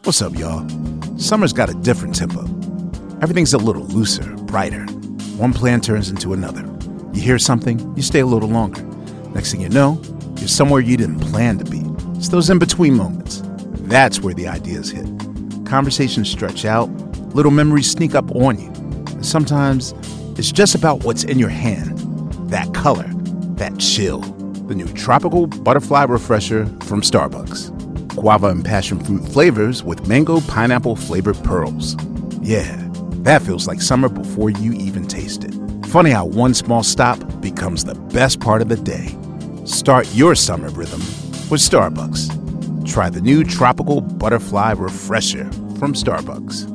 What's up, y'all? Summer's got a different tempo. Everything's a little looser, brighter. One plan turns into another. You hear something, you stay a little longer. Next thing you know, you're somewhere you didn't plan to be. It's those in-between moments. That's where the ideas hit. Conversations stretch out, little memories sneak up on you. And sometimes, it's just about what's in your hand. That color, that chill. The new Tropical Butterfly Refresher from Starbucks. Guava and passion fruit flavors with mango pineapple flavored pearls. Yeah, that feels like summer before you even taste it. Funny how one small stop becomes the best part of the day. Start your summer rhythm with Starbucks. Try the new Tropical Butterfly Refresher from Starbucks.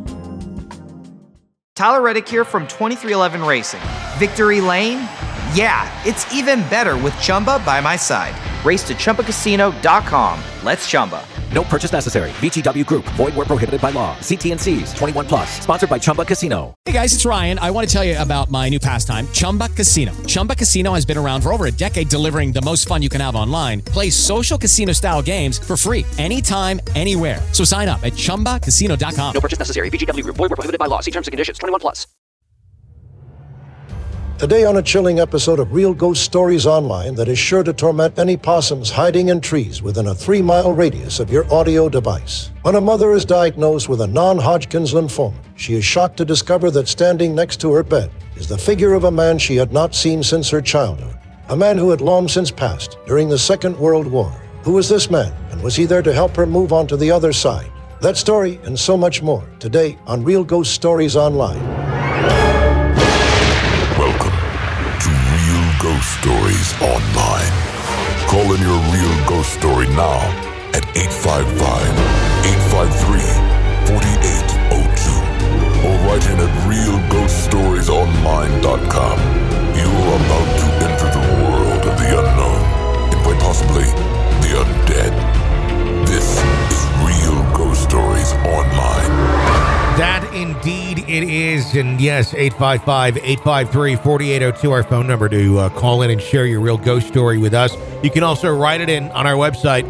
Tyler Reddick here from 2311 Racing. Victory Lane? Yeah, it's even better with Chumba by my side. Race to ChumbaCasino.com. Let's Chumba. No purchase necessary. VGW Group. Void where prohibited by law. See T&Cs. 21 plus. Sponsored by Chumba Casino. Hey guys, it's Ryan. I want to tell you about my new pastime, Chumba Casino. Chumba Casino has been around for over a decade, delivering the most fun you can have online. Play social casino style games for free anytime, anywhere. So sign up at ChumbaCasino.com. No purchase necessary. VGW Group. Void where prohibited by law. See terms and conditions. 21 plus. Today on a chilling episode of Real Ghost Stories Online that is sure to torment any possums hiding in trees within a 3-mile radius of your audio device. When a mother is diagnosed with a non-Hodgkin's lymphoma, she is shocked to discover that standing next to her bed is the figure of a man she had not seen since her childhood. A man who had long since passed during the Second World War. Who was this man, and was he there to help her move on to the other side? That story and so much more today on Real Ghost Stories Online. Ghost Stories Online. Call in your real ghost story now at 855-853-4802 or write in at realghoststoriesonline.com. You're about to enter the world of the unknown and quite possibly the undead. This is Real Ghost Stories Online. That indeed it is. And yes, 855-853-4802, our phone number to call in and share your real ghost story with us. You can also write it in on our website,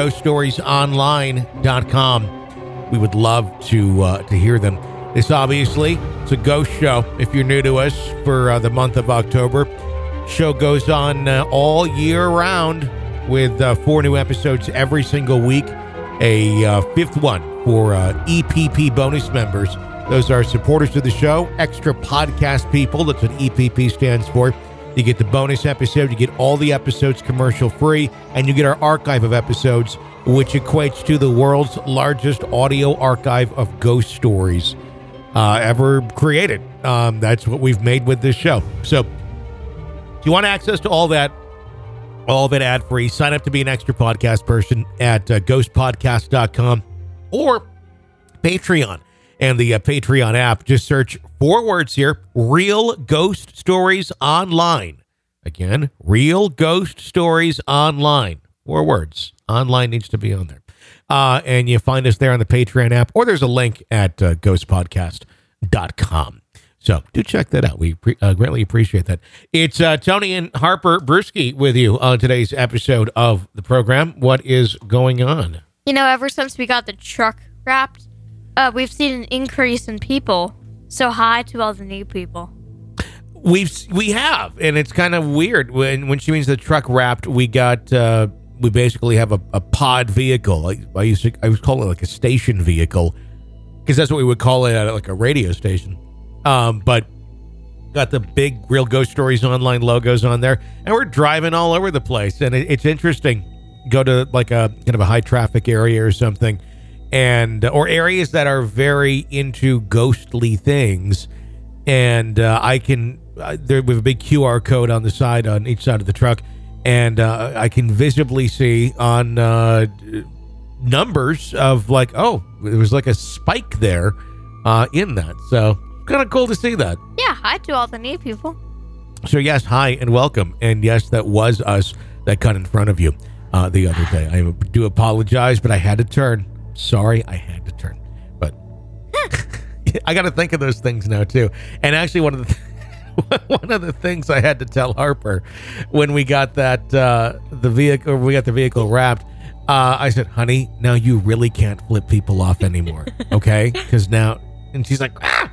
realghoststoriesonline.com. We would love to hear them. This obviously, it's a ghost show. If you're new to us for the month of October, show goes on all year round with 4 new episodes every single week. A fifth one for EPP bonus members. Those are supporters of the show, extra podcast people. That's what EPP stands for. You get the bonus episode, you get all the episodes commercial free, and you get our archive of episodes, which equates to the world's largest audio archive of ghost stories ever created. That's what we've made with this show. So if you want access to all of it ad-free, sign up to be an extra podcast person at ghostpodcast.com or Patreon. And the Patreon app, just search 4 words here, Real Ghost Stories Online. Again, Real Ghost Stories Online. 4 words. Online needs to be on there. And you find us there on the Patreon app, or there's a link at ghostpodcast.com. So do check that out. We greatly appreciate that. It's Tony and Harper Brewski with you on today's episode of the program. What is going on? You know, ever since we got the truck wrapped, we've seen an increase in people. So hi to all the new people. We have, and it's kind of weird. When she means the truck wrapped, we got we basically have a pod vehicle. I was calling it like a station vehicle because that's what we would call it at like a radio station. But got the big Real Ghost Stories Online logos on there, and we're driving all over the place. And it's interesting. Go to like a kind of a high traffic area or something, and or areas that are very into ghostly things. And I can there we have a big QR code on the side on each side of the truck, and I can visibly see on numbers of like, oh, there was like a spike there in that. So kind of cool to see that. Yeah, hi to all the new people. So yes, hi and welcome. And yes, that was us that cut in front of you the other day. I do apologize, but I had to turn. Sorry, I had to turn. But I got to think of those things now too. And actually, one of the things I had to tell Harper when we got that the vehicle wrapped I said, honey, now you really can't flip people off anymore, okay? Because now, and she's like, ah!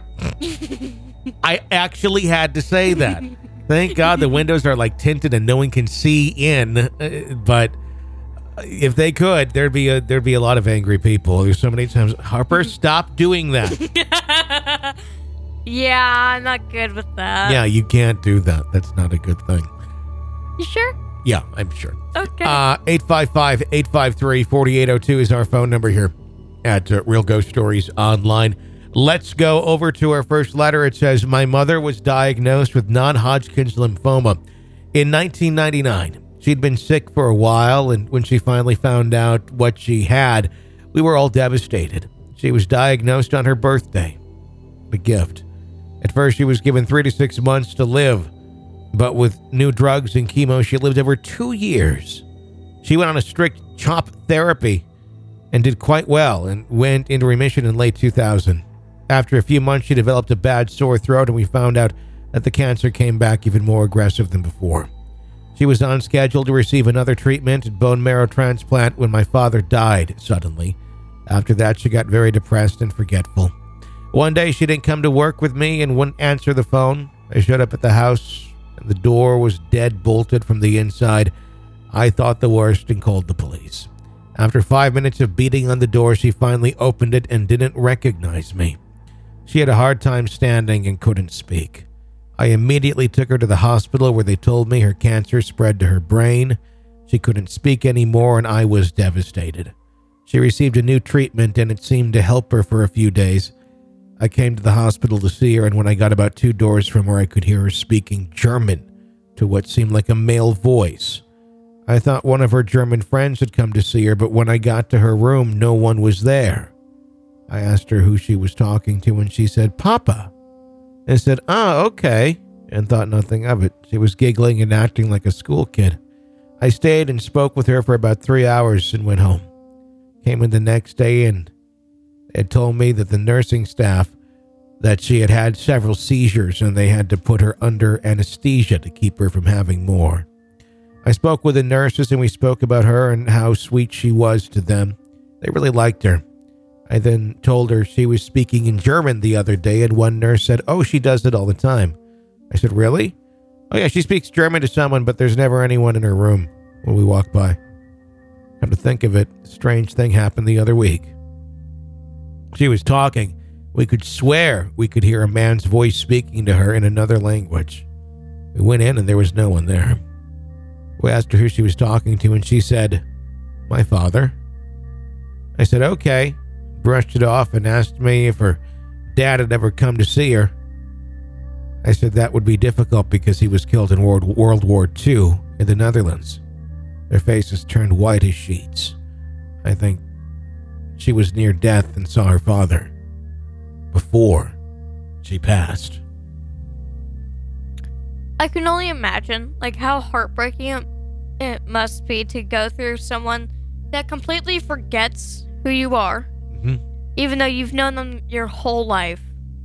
I actually had to say that. Thank God the windows are like tinted and no one can see in. But if they could, there'd be a lot of angry people. There's so many times, Harper, stop doing that. Yeah, I'm not good with that. Yeah, you can't do that. That's not a good thing. You sure? Yeah, I'm sure. Okay. 855-853-4802 is our phone number here at Real Ghost Stories Online. Let's go over to our first letter. It says, my mother was diagnosed with non-Hodgkin's lymphoma in 1999. She'd been sick for a while, and when she finally found out what she had, we were all devastated. She was diagnosed on her birthday. A gift. At first, she was given 3 to 6 months to live, but with new drugs and chemo, she lived over 2 years. She went on a strict CHOP therapy and did quite well and went into remission in late 2000. After a few months, she developed a bad sore throat, and we found out that the cancer came back even more aggressive than before. She was on schedule to receive another treatment and bone marrow transplant when my father died suddenly. After that, she got very depressed and forgetful. One day, she didn't come to work with me and wouldn't answer the phone. I showed up at the house, and the door was dead bolted from the inside. I thought the worst and called the police. After 5 minutes of beating on the door, she finally opened it and didn't recognize me. She had a hard time standing and couldn't speak. I immediately took her to the hospital where they told me her cancer spread to her brain. She couldn't speak anymore, and I was devastated. She received a new treatment, and it seemed to help her for a few days. I came to the hospital to see her, and when I got about 2 doors from her, I could hear her speaking German to what seemed like a male voice. I thought one of her German friends had come to see her, but when I got to her room, no one was there. I asked her who she was talking to, and she said, Papa. I said, oh, okay, and thought nothing of it. She was giggling and acting like a school kid. I stayed and spoke with her for about 3 hours and went home. Came in the next day and had told me that the nursing staff, that she had had several seizures and they had to put her under anesthesia to keep her from having more. I spoke with the nurses and we spoke about her and how sweet she was to them. They really liked her. I then told her she was speaking in German the other day, and one nurse said, oh, she does it all the time. I said, really? Oh yeah, she speaks German to someone, but there's never anyone in her room when we walk by. Come to think of it, a strange thing happened the other week. She was talking. We could swear we could hear a man's voice speaking to her in another language. We went in and there was no one there. We asked her who she was talking to, and she said, my father. I said, okay. Brushed it off and asked me if her dad had ever come to see her. I said that would be difficult because he was killed in World War II in the Netherlands. Their faces turned white as sheets. I think she was near death and saw her father before she passed. I can only imagine how heartbreaking it must be to go through someone that completely forgets who you are, even though you've known them your whole life.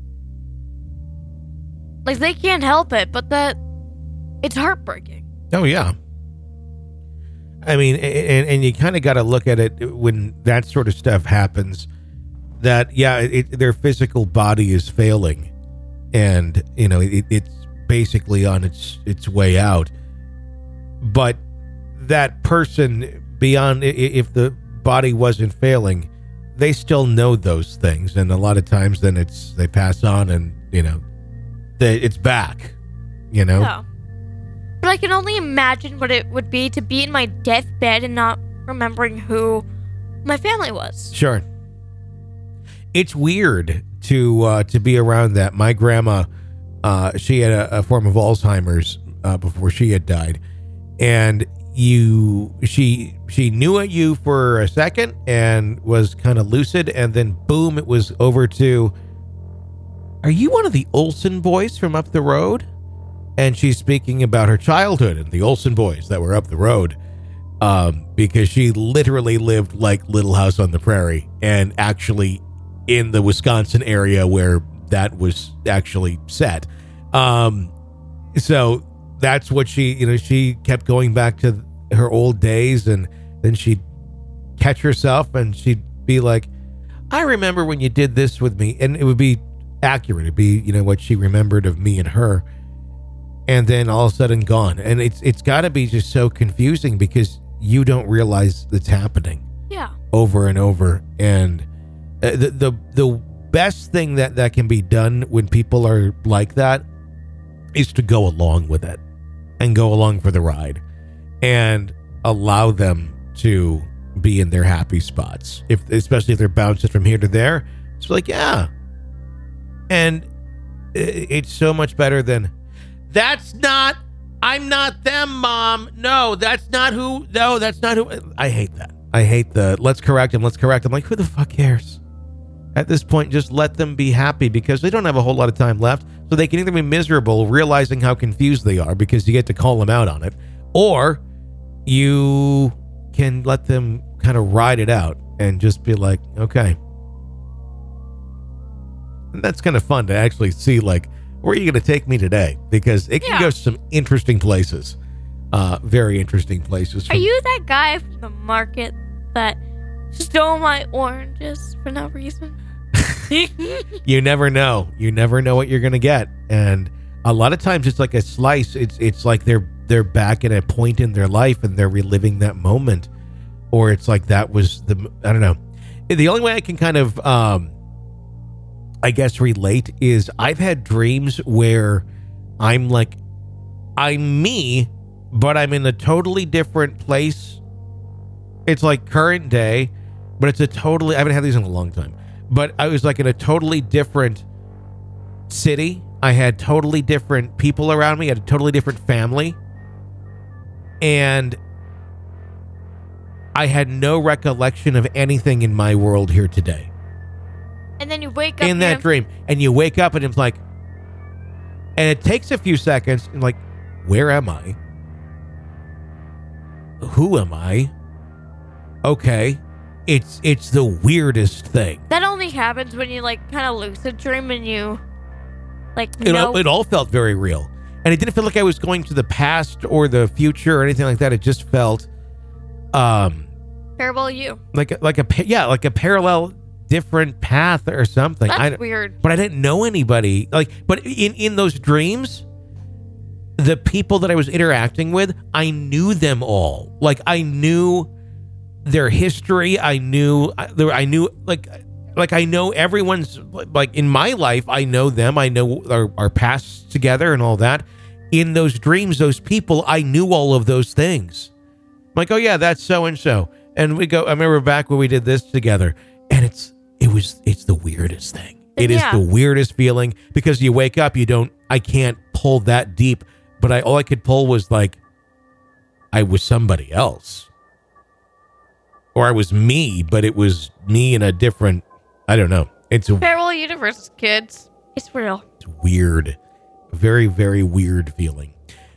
They can't help it, but it's heartbreaking. Oh, yeah. I mean, and you kind of got to look at it when that sort of stuff happens, that, their physical body is failing, and, it's basically on its way out. But that person, beyond, if the body wasn't failing, they still know those things, and a lot of times then they pass on, and, it's back, Yeah. But I can only imagine what it would be to be in my deathbed and not remembering who my family was. Sure. It's weird to be around that. My grandma, she had a form of Alzheimer's before she had died, and she knew at you for a second and was kind of lucid, and then boom, it was over to, are you one of the Olsen boys from up the road? And she's speaking about her childhood and the Olsen boys that were up the road, because she literally lived like Little House on the Prairie, and actually in the Wisconsin area where that was actually set. So that's what she kept going back to her old days, and then she'd catch herself and she'd be like, I remember when you did this with me. And it would be accurate. It'd be, what she remembered of me and her. And then all of a sudden gone. And it's got to be just so confusing because you don't realize it's happening. Yeah. Over and over. And the best thing that can be done when people are like that is to go along with it and go along for the ride and allow them to be in their happy spots. Especially if they're bouncing from here to there. It's like, yeah. And it's so much better than, I'm not them, Mom. No, that's not who. I hate that. I hate let's correct him. I'm like, who the fuck cares? At this point, just let them be happy because they don't have a whole lot of time left. So they can either be miserable, realizing how confused they are because you get to call them out on it, or you can let them kind of ride it out and just be like, okay. And that's kind of fun to actually see, like, where are you going to take me today? Because it can go some interesting places. Very interesting places. Are you that guy from the market that stole my oranges for no reason? You never know. You never know what you're going to get. And a lot of times it's like a slice. It's like they're back at a point in their life and they're reliving that moment. Or it's like that was I don't know. The only way I can kind of, I guess, relate is I've had dreams where I'm me, but I'm in a totally different place. It's like current day, but I haven't had these in a long time, but I was like in a totally different city. I had totally different people around me. I had a totally different family. And I had no recollection of anything in my world here today. And then you wake up in that dream, and you wake up and it's like, and it takes a few seconds and like, where am I? Who am I? Okay. It's the weirdest thing. That only happens when you like kind of lucid dream and you like it all felt very real. And it didn't feel like I was going to the past or the future or anything like that. It just felt parallel you. Like a parallel different path or something. That's weird. But I didn't know anybody. But in those dreams, the people that I was interacting with, I knew them all. Like I knew their history. I knew like I know everyone's, like in my life, I know them. I know our pasts together and all that. In those dreams, those people, I knew all of those things. I'm like, oh yeah, that's so and so. And we go, I remember back when we did this together, and it's the weirdest thing. It is the weirdest feeling because you wake up, I can't pull that deep, but all I could pull was like, I was somebody else. Or I was me, but it was me in a different, I don't know. It's a parallel universe, kids. It's real. It's weird. A very, very weird feeling.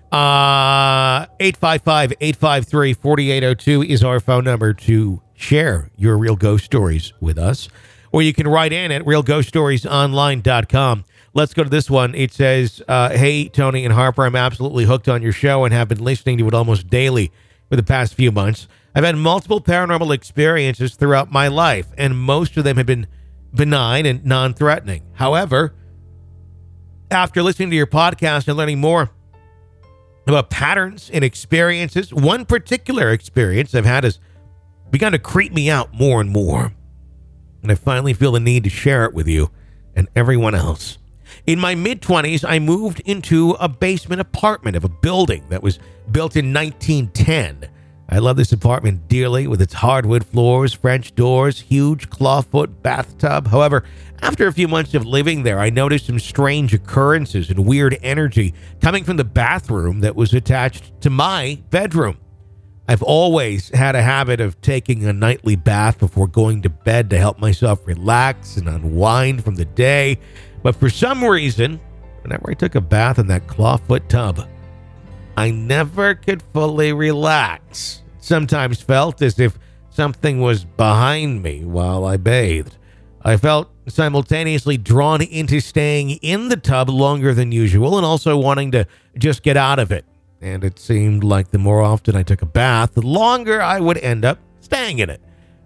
855-853-4802 is our phone number to share your real ghost stories with us. Or you can write in at realghoststoriesonline.com. Let's go to this one. It says, hey, Tony and Harper, I'm absolutely hooked on your show and have been listening to it almost daily for the past few months. I've had multiple paranormal experiences throughout my life, and most of them have been benign and non-threatening. However, after listening to your podcast and learning more about patterns and experiences, one particular experience I've had has begun to creep me out more and more. And I finally feel the need to share it with you and everyone else. In my mid-20s, I moved into a basement apartment of a building that was built in 1910. I love this apartment dearly with its hardwood floors, French doors, huge clawfoot bathtub. However, after a few months of living there, I noticed some strange occurrences and weird energy coming from the bathroom that was attached to my bedroom. I've always had a habit of taking a nightly bath before going to bed to help myself relax and unwind from the day. But for some reason, whenever I took a bath in that clawfoot tub, I never could fully relax. Sometimes felt as if something was behind me while I bathed. I felt simultaneously drawn into staying in the tub longer than usual and also wanting to just get out of it. And it seemed like the more often I took a bath, the longer I would end up staying in it.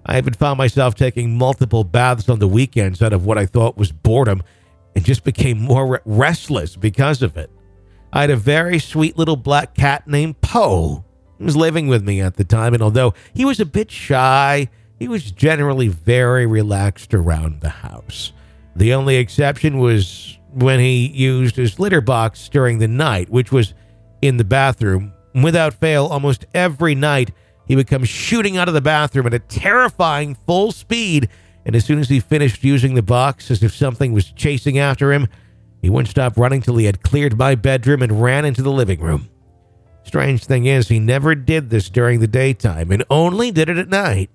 I even found myself taking multiple baths on the weekends out of what I thought was boredom and just became more restless because of it. I had a very sweet little black cat named Poe. He was living with me at the time, and although he was a bit shy, he was generally very relaxed around the house. The only exception was when he used his litter box during the night, which was in the bathroom. Without fail, almost every night, he would come shooting out of the bathroom at a terrifying full speed, and as soon as he finished using the box, as if something was chasing after him, he wouldn't stop running till he had cleared my bedroom and ran into the living room. Strange thing is, he never did this during the daytime and only did it at night.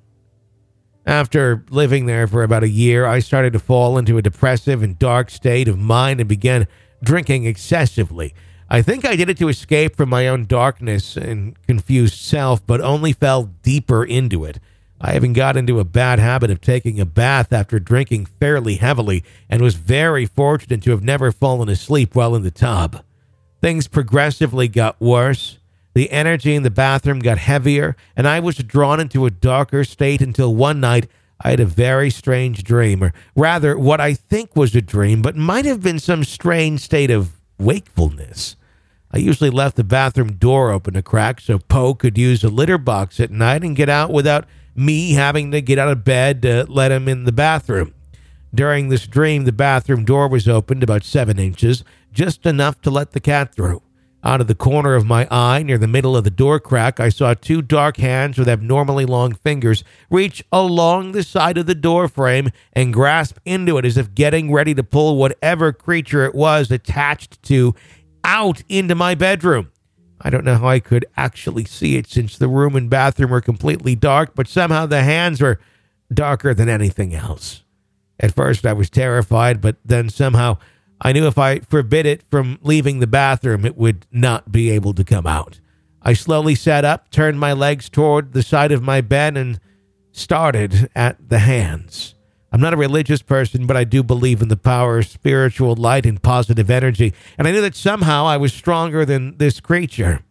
After living there for about a year, I started to fall into a depressive and dark state of mind and began drinking excessively. I think I did it to escape from my own darkness and confused self, but only fell deeper into it. I even got into a bad habit of taking a bath after drinking fairly heavily and was very fortunate to have never fallen asleep while in the tub. Things progressively got worse. The energy in the bathroom got heavier, and I was drawn into a darker state until one night I had a very strange dream, or rather what I think was a dream, but might have been some strange state of wakefulness. I usually left the bathroom door open a crack so Poe could use a litter box at night and get out without me having to get out of bed to let him in the bathroom. During this dream, the bathroom door was opened about 7 inches, just enough to let the cat through. Out of the corner of my eye, near the middle of the door crack, I saw 2 dark hands with abnormally long fingers reach along the side of the door frame and grasp into it as if getting ready to pull whatever creature it was attached to out into my bedroom. I don't know how I could actually see it since the room and bathroom were completely dark, but somehow the hands were darker than anything else. At first I was terrified, but then somehow I knew if I forbid it from leaving the bathroom, it would not be able to come out. I slowly sat up, turned my legs toward the side of my bed, and started at the hands. I'm not a religious person, but I do believe in the power of spiritual light and positive energy, and I knew that somehow I was stronger than this creature.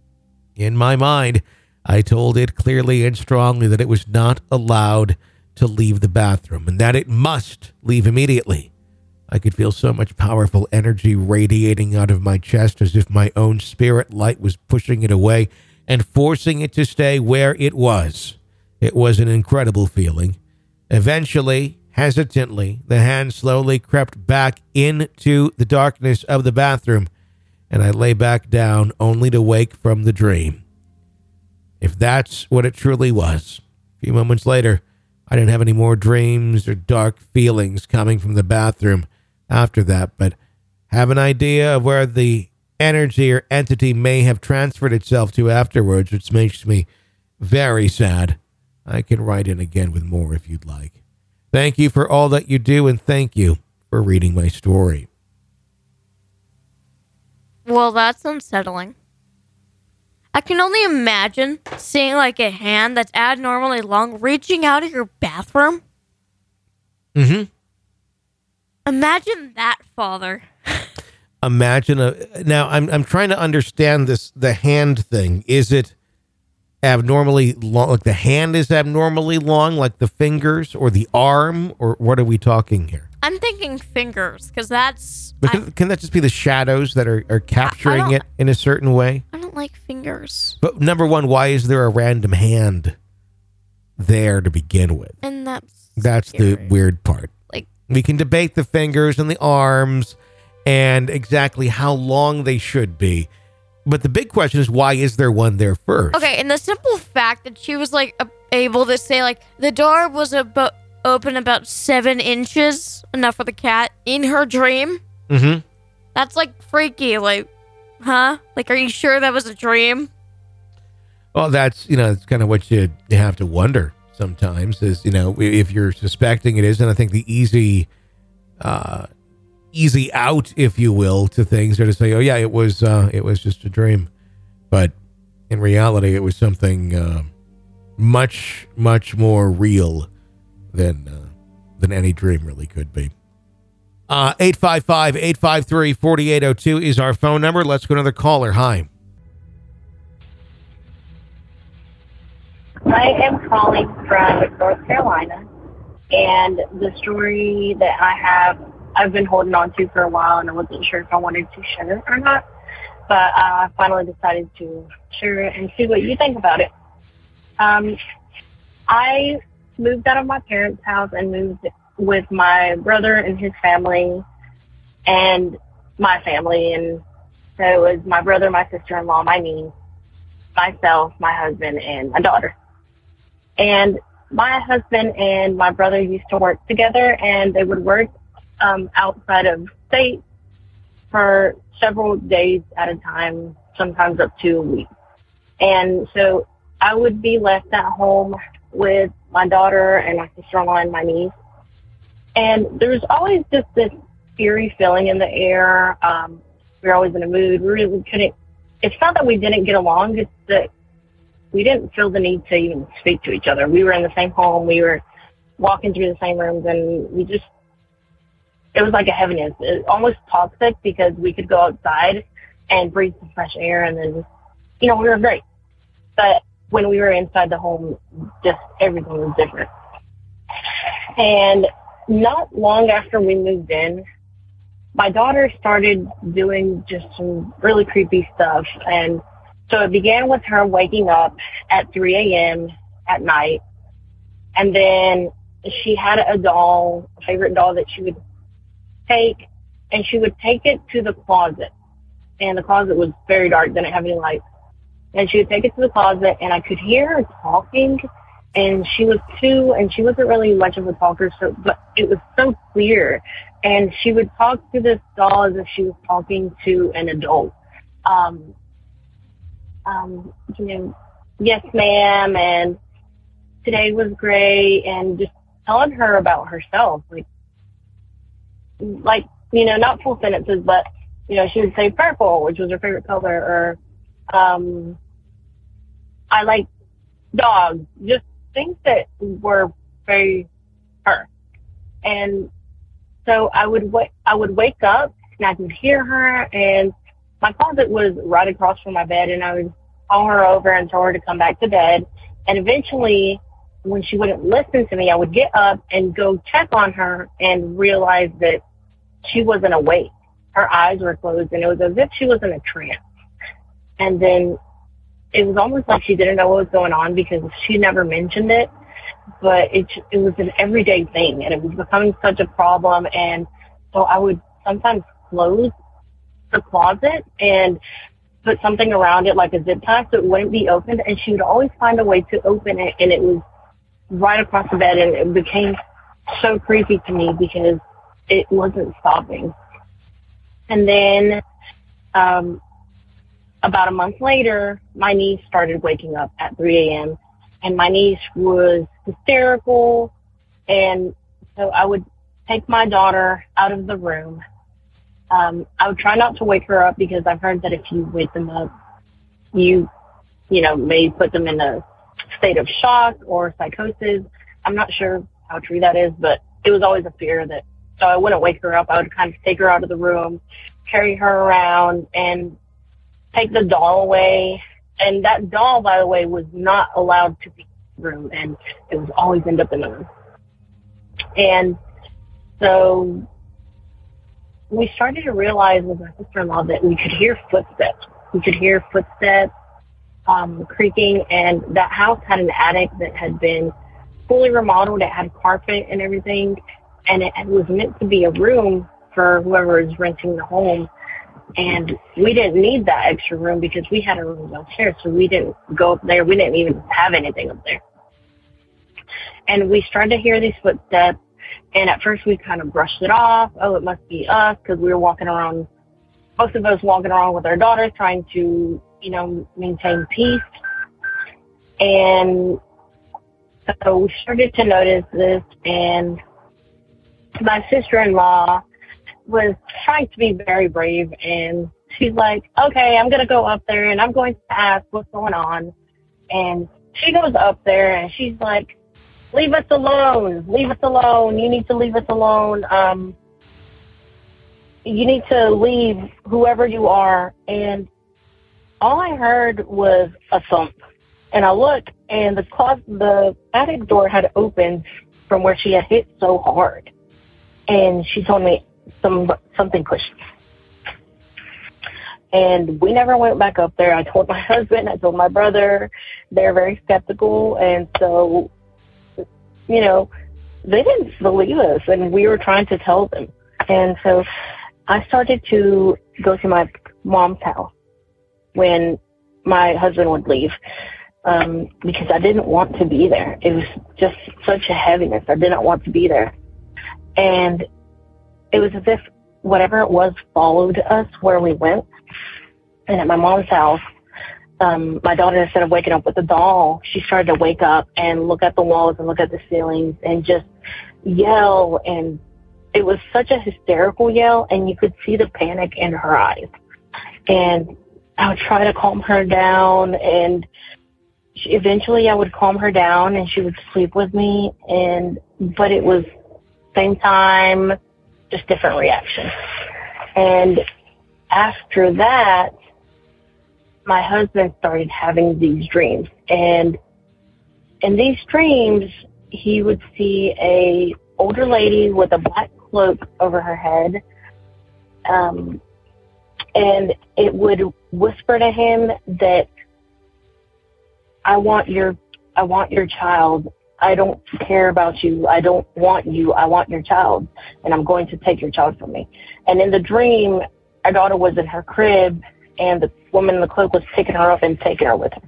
In my mind, I told it clearly and strongly that it was not allowed to leave the bathroom and that it must leave immediately. I could feel so much powerful energy radiating out of my chest as if my own spirit light was pushing it away and forcing it to stay where it was. It was an incredible feeling. Eventually, hesitantly, the hand slowly crept back into the darkness of the bathroom, and I lay back down only to wake from the dream. If that's what it truly was. A few moments later, I didn't have any more dreams or dark feelings coming from the bathroom after that, but have an idea of where the energy or entity may have transferred itself to afterwards, which makes me very sad. I can write in again with more if you'd like. Thank you for all that you do, and thank you for reading my story. Well, that's unsettling. I can only imagine seeing like a hand that's abnormally long reaching out of your bathroom. Mm-hmm. Imagine that, Father. Now I'm trying to understand this, the hand thing. Is it abnormally long, like the hand is abnormally long, like the fingers, or the arm, or what are we talking here? I'm thinking fingers, because that's... But can that just be the shadows that are capturing it in a certain way? I don't like fingers. But number one, why is there a random hand there to begin with? And that's scary. the weird part. Like, we can debate the fingers and the arms and exactly how long they should be. But the big question is, why is there one there first? okay, and the simple fact that she was like able to say like the door was open about 7 inches, enough for the cat, in her dream. Mm-hmm. That's like freaky. Like, huh? Like, are you sure that was a dream? Well, that's kind of what you have to wonder sometimes is, if you're suspecting it is. And I think the easy out, if you will, to things are to say, oh yeah, it was just a dream. But in reality, it was something much, much more real than any dream really could be. 855-853-4802 is our phone number. Let's go to another caller. Hi. I am calling from North Carolina, and the story that I have, I've been holding on to for a while, and I wasn't sure if I wanted to share it or not, but I finally decided to share it and see what you think about it. I moved out of my parents' house and moved with my brother and his family and my family, and so it was my brother, my sister-in-law, my niece, myself, my husband, and my daughter. And my husband and my brother used to work together, and they would work outside of state for several days at a time, sometimes up to a week. And so I would be left at home with my daughter and my sister-in-law and my niece. And there was always just this eerie feeling in the air. We were always in a mood. We really couldn't. It's not that we didn't get along. It's that we didn't feel the need to even speak to each other. We were in the same home. We were walking through the same rooms, and it was like a heaviness. It almost toxic because we could go outside and breathe some fresh air, and then, we were great. But when we were inside the home, just everything was different. And not long after we moved in, my daughter started doing just some really creepy stuff. And so it began with her waking up at 3 a.m. at night. And then she had a favorite doll that she would take, and she would take it to the closet. And the closet was very dark, didn't have any lights. And she would take it to the closet, and I could hear her talking. And she was 2, and she wasn't really much of a talker, but it was so clear. And she would talk to this doll as if she was talking to an adult. Yes, ma'am, and today was great, and just telling her about herself, not full sentences, but, she would say purple, which was her favorite color, or, I like dogs, just things that were very her. And so I would wake up, and I could hear her, and my closet was right across from my bed, and I would call her over and tell her to come back to bed. And eventually, when she wouldn't listen to me, I would get up and go check on her and realize that she wasn't awake. Her eyes were closed, and it was as if she was in a trance. And then it was almost like she didn't know what was going on because she never mentioned it, but it was an everyday thing, and it was becoming such a problem. And so I would sometimes close the closet and put something around it like a zip tie so it wouldn't be opened, and she would always find a way to open it, and it was right across the bed, and it became so creepy to me because it wasn't stopping. And then about a month later, my niece started waking up at 3 a.m., and my niece was hysterical, and so I would take my daughter out of the room. I would try not to wake her up because I've heard that if you wake them up, you may put them in a state of shock or psychosis. I'm not sure how true that is, but it was always a fear that, so I wouldn't wake her up. I would kind of take her out of the room, carry her around, and take the doll away. And that doll, by the way, was not allowed to be in the room, and it was always end up in the room. And so we started to realize with my sister-in-law that we could hear footsteps. We could hear footsteps creaking, and that house had an attic that had been fully remodeled. It had carpet and everything, and it was meant to be a room for whoever is renting the home. And we didn't need that extra room because we had a room downstairs, so we didn't go up there. We didn't even have anything up there. And we started to hear these footsteps, and at first we kind of brushed it off. Oh, it must be us, because we were walking around, most of us walking around with our daughters trying to, maintain peace. And so we started to notice this, and my sister-in-law was trying to be very brave, and she's like, okay, I'm going to go up there, and I'm going to ask what's going on. And she goes up there, and she's like, leave us alone. Leave us alone. You need to leave us alone. You need to leave, whoever you are. And all I heard was a thump. And I look, and the attic door had opened from where she had hit so hard. And she told me something pushed me. And we never went back up there. I told my husband, I told my brother. They're very skeptical. And so, you know, they didn't believe us, and we were trying to tell them. And so I started to go to my mom's house when my husband would leave, because I didn't want to be there. It was just such a heaviness. I did not want to be there. And it was as if whatever it was followed us where we went. And at my mom's house, my daughter, instead of waking up with a doll, she started to wake up and look at the walls and look at the ceilings and just yell. And it was such a hysterical yell, and you could see the panic in her eyes. And I would try to calm her down, and eventually I would calm her down and she would sleep with me. But it was same time, just different reaction. And after that, my husband started having these dreams. And in these dreams, he would see a older lady with a black cloak over her head. And it would whisper to him that, I want your child. I don't care about you. I don't want you. I want your child. And I'm going to take your child from me. And in the dream, our daughter was in her crib, and the woman in the cloak was picking her up and taking her with her.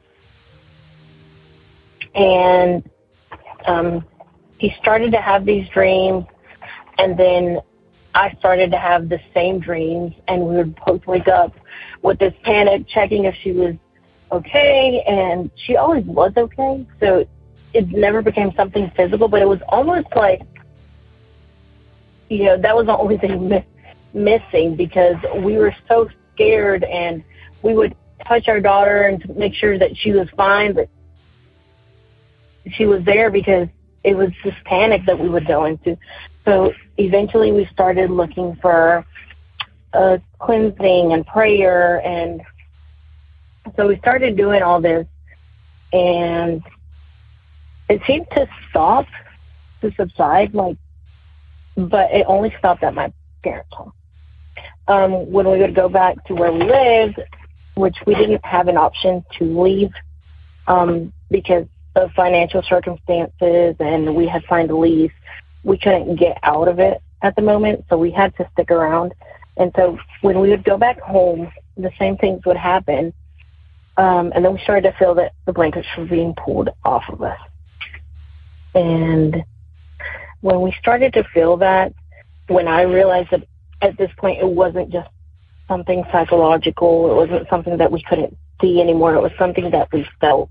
And he started to have these dreams, and then I started to have the same dreams, and we would both wake up with this panic, checking if she was okay, and she always was okay. So it never became something physical, but it was almost like, you know, that was the only thing missing, because we were so scared, and we would touch our daughter and to make sure that she was fine, but she was there, because it was this panic that we would go into. So eventually we started looking for cleansing and prayer, and so we started doing all this, and it seemed to subside, but it only stopped at my parents' home. When we would go back to where we lived, which we didn't have an option to leave because of financial circumstances, and we had signed a lease, we couldn't get out of it at the moment, so we had to stick around. And so when we would go back home, the same things would happen. And then we started to feel that the blankets were being pulled off of us. And when we started to feel that, when I realized that at this point it wasn't just something psychological, it wasn't something that we couldn't see anymore, it was something that we felt,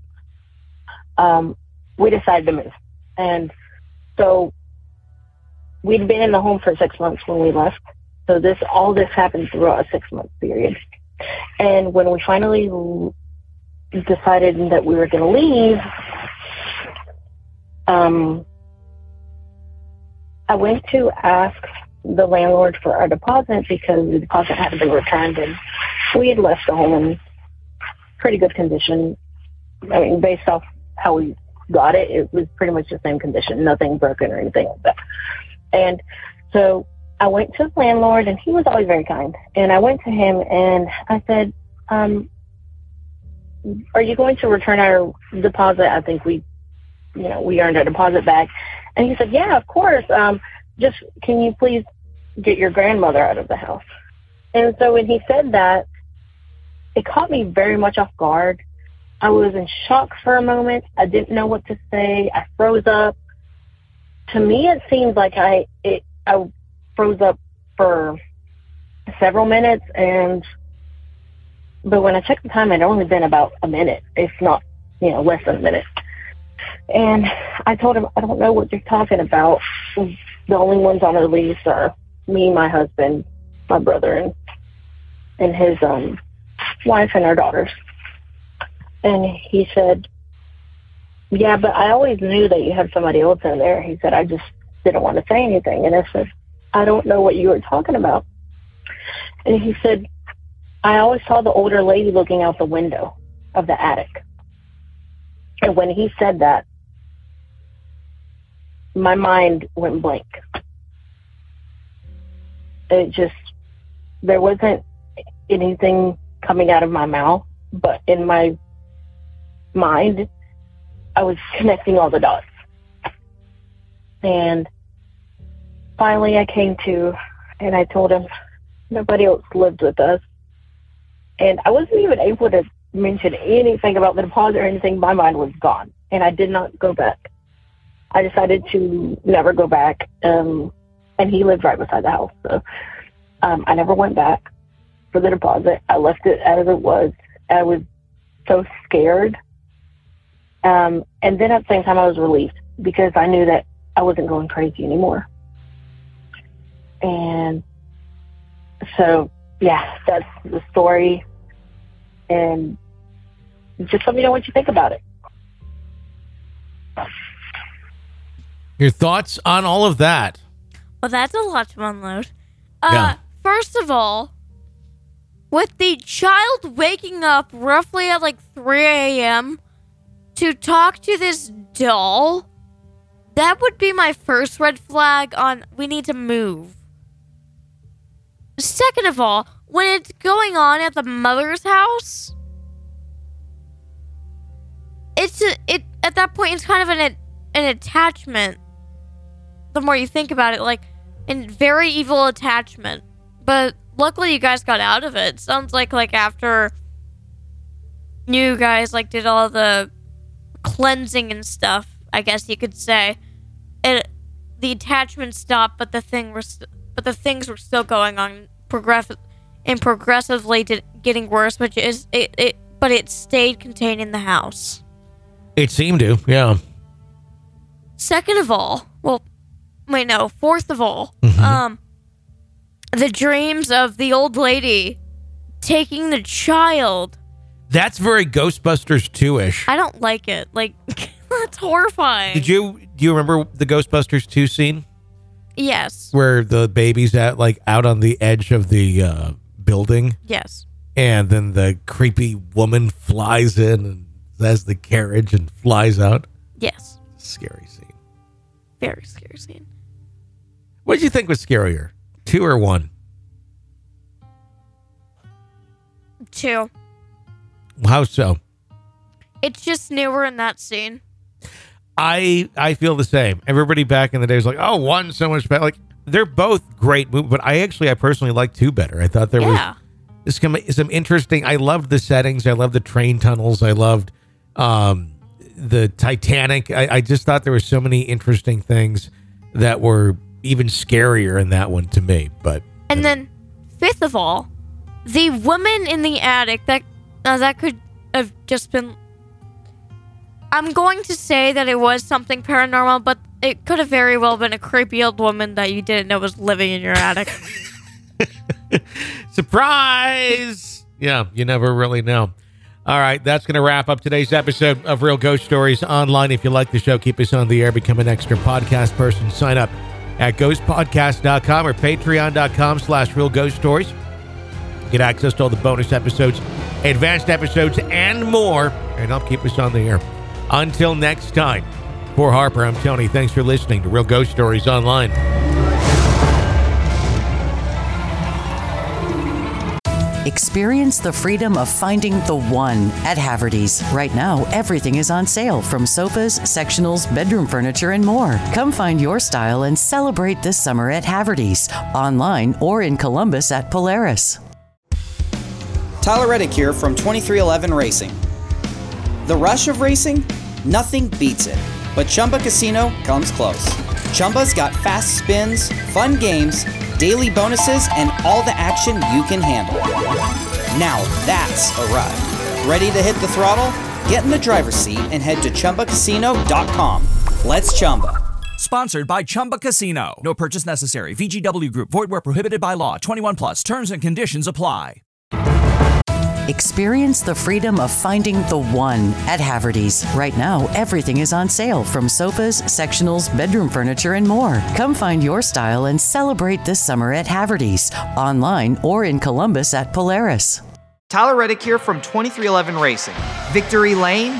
we decided to move. And so we'd been in the home for 6 months when we left. So all this happened throughout a 6-month period. And when we finally decided that we were going to leave, I went to ask the landlord for our deposit, because the deposit hadn't been returned, and we had left the home in pretty good condition. I mean, based off how we got it, it was pretty much the same condition, nothing broken or anything like that. And so I went to the landlord, and he was always very kind. And I went to him and I said, are you going to return our deposit? I think we earned our deposit back. And he said, yeah, of course. Just can you please get your grandmother out of the house? And so when he said that, it caught me very much off guard. I was in shock for a moment. I didn't know what to say. I froze up. To me, it seemed like I froze up for several minutes, but when I checked the time, it had only been about a minute, if not, less than a minute. And I told him, I don't know what you're talking about. The only ones on our lease are me, my husband, my brother, and his wife and our daughters. And he said, yeah, but I always knew that you had somebody else in there. He said, I just didn't want to say anything. And I said, I don't know what you were talking about. And he said, I always saw the older lady looking out the window of the attic. And when he said that, my mind went blank. There wasn't anything coming out of my mouth, but in my mind, I was connecting all the dots. And finally I came to, and I told him nobody else lived with us. And I wasn't even able to mention anything about the deposit or anything. My mind was gone, and I did not go back. I decided to never go back, and he lived right beside the house. So I never went back for the deposit. I left it as it was. I was so scared. And then at the same time, I was relieved because I knew that I wasn't going crazy anymore. And so, yeah, that's the story. And just let me know what you think about it. Your thoughts on all of that? Well, that's a lot to unload. Yeah. First of all, with the child waking up roughly at like 3 a.m. to talk to this doll, that would be my first red flag on we need to move. Second of all, when it's going on at the mother's house, at that point it's kind of an attachment. The more you think about it, like a very evil attachment. But luckily you guys got out of it. Sounds like after you guys did all the cleansing and stuff, I guess you could say, the attachment stopped, but the things were still going on progressively getting worse, which is but it stayed contained in the house. It seemed to, yeah. Second of all, fourth of all, the dreams of the old lady taking the child. That's very Ghostbusters 2-ish. I don't like it. That's horrifying. Do you remember the Ghostbusters 2 scene? Yes. Where the baby's out on the edge of the building? Yes. And then the creepy woman flies in and has the carriage and flies out? Yes. Scary scene. Very scary scene. What did you think was scarier? 2 or 1? 2. How so? It's just newer in that scene. I feel the same. Everybody back in the day was like, oh, 1 so much better. They're both great movies, but I personally like 2 better. I thought there was some interesting. I loved the settings. I loved the train tunnels. I loved the Titanic. I just thought there were so many interesting things that were even scarier in that one to me. And then, fifth of all, the woman in the attic that could have just been. I'm going to say that it was something paranormal, but it could have very well been a creepy old woman that you didn't know was living in your attic. Surprise! Yeah, you never really know. All right, that's going to wrap up today's episode of Real Ghost Stories Online. If you like the show, keep us on the air, become an extra podcast person. Sign up at ghostpodcast.com or patreon.com/Real Ghost Stories. Get access to all the bonus episodes, advanced episodes, and more, and help keep us on the air. Until next time, for Harper, I'm Tony. Thanks for listening to Real Ghost Stories Online. Experience the freedom of finding the one at Haverty's. Right now, everything is on sale, from sofas, sectionals, bedroom furniture, and more. Come find your style and celebrate this summer at Haverty's, online or in Columbus at Polaris. Tyler Reddick here from 2311 Racing. The rush of racing? Nothing beats it. But Chumba Casino comes close. Chumba's got fast spins, fun games, daily bonuses, and all the action you can handle. Now that's a ride. Ready to hit the throttle? Get in the driver's seat and head to ChumbaCasino.com. Let's Chumba. Sponsored by Chumba Casino. No purchase necessary. VGW Group. Void where prohibited by law. 21 plus. Terms and conditions apply. Experience the freedom of finding the one at Haverty's. Right now, everything is on sale, from sofas, sectionals, bedroom furniture, and more. Come find your style and celebrate this summer at Haverty's, online or in Columbus at Polaris. Tyler Reddick here from 2311 Racing. Victory Lane?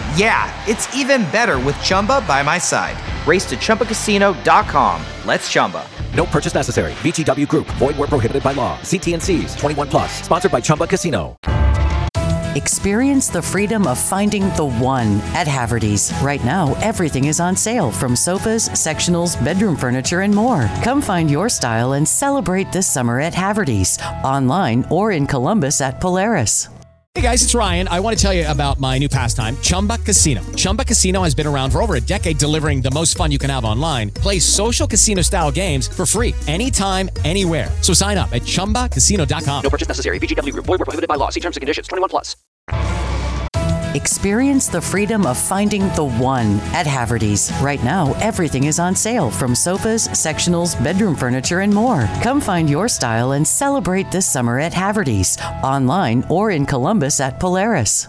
Yeah, it's even better with Chumba by my side. Race to ChumbaCasino.com. Let's Chumba. No purchase necessary. VGW Group. Void where prohibited by law. See T&Cs. 21 plus. Sponsored by Chumba Casino. Experience the freedom of finding the one at Haverty's. Right now, everything is on sale, from sofas, sectionals, bedroom furniture, and more. Come find your style and celebrate this summer at Haverty's, online or in Columbus at Polaris. Hey guys, it's Ryan. I want to tell you about my new pastime, Chumba Casino. Chumba Casino has been around for over a decade, delivering the most fun you can have online. Play social casino-style games for free anytime, anywhere. So sign up at ChumbaCasino.com. No purchase necessary. VGW Group. Void where prohibited by law. See terms and conditions. 21 plus. Experience the freedom of finding the one at Haverty's. Right now, everything is on sale, from sofas, sectionals, bedroom furniture, and more. Come find your style and celebrate this summer at Haverty's, online or in Columbus at Polaris.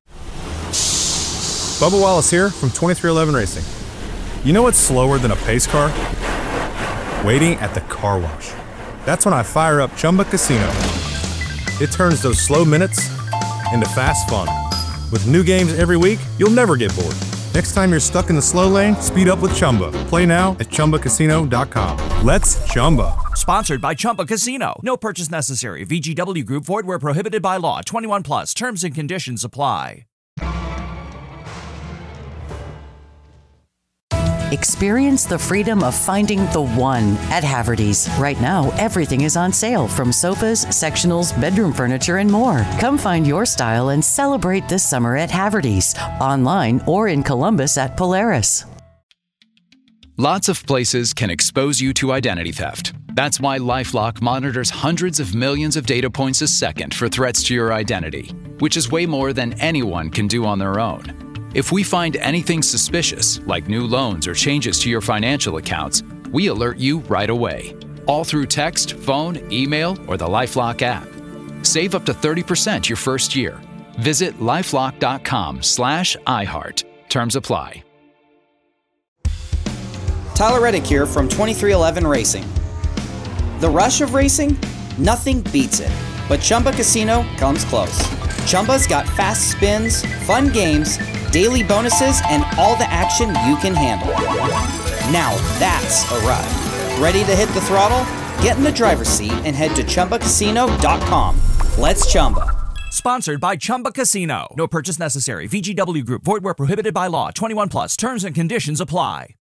Bubba Wallace here from 2311 Racing. You know what's slower than a pace car? Waiting at the car wash. That's when I fire up Chumba Casino. It turns those slow minutes into fast fun. With new games every week, you'll never get bored. Next time you're stuck in the slow lane, speed up with Chumba. Play now at ChumbaCasino.com. Let's Chumba. Sponsored by Chumba Casino. No purchase necessary. VGW Group. Void where prohibited by law. 21 plus. Terms and conditions apply. Experience the freedom of finding the one at Haverty's. Right now, everything is on sale, from sofas, sectionals, bedroom furniture, and more. Come find your style and celebrate this summer at Haverty's, online or in Columbus at Polaris. Lots of places can expose you to identity theft. That's why LifeLock monitors hundreds of millions of data points a second for threats to your identity, which is way more than anyone can do on their own. If we find anything suspicious, like new loans or changes to your financial accounts, we alert you right away. All through text, phone, email, or the LifeLock app. Save up to 30% your first year. Visit LifeLock.com/iHeart. Terms apply. Tyler Reddick here from 2311 Racing. The rush of racing? Nothing beats it. But Chumba Casino comes close. Chumba's got fast spins, fun games, daily bonuses, and all the action you can handle. Now that's a ride. Ready to hit the throttle? Get in the driver's seat and head to ChumbaCasino.com. Let's Chumba. Sponsored by Chumba Casino. No purchase necessary. VGW Group. Void where prohibited by law. 21 plus. Terms and conditions apply.